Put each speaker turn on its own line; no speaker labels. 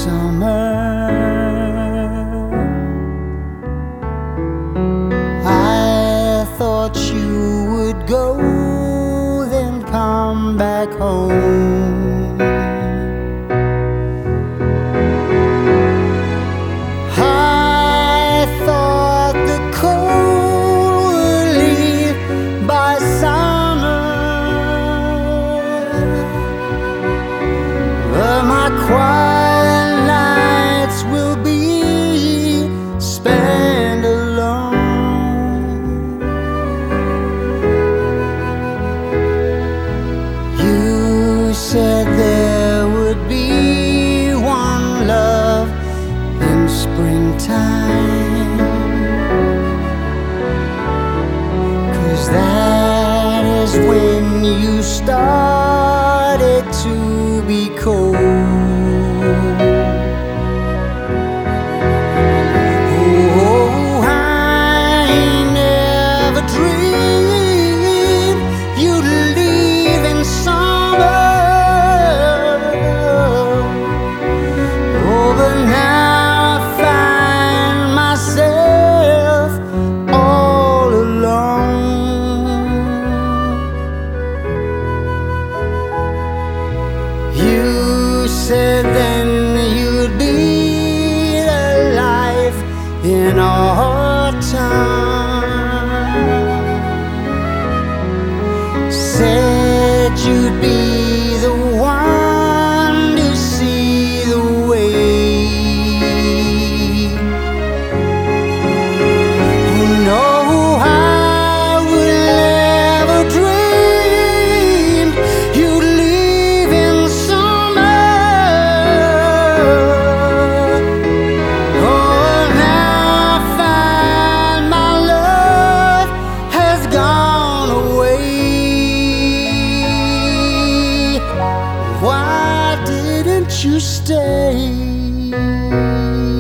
summer. I thought you would go, then come back home. I thought the cold would leave by summer, but my quiet nights will be spent alone. You said there would be one love in springtime, 'cause that is when you started to be cold. Oh, I never dreamed you'd leave in summer. Oh, but now I find myself all alone. You said then you'd be the life in autumn. Said you'd be the one to see the way. Oh no, I would never dream you'd leave in summer. Oh, now I find my love has gone away. Why didn't you stay?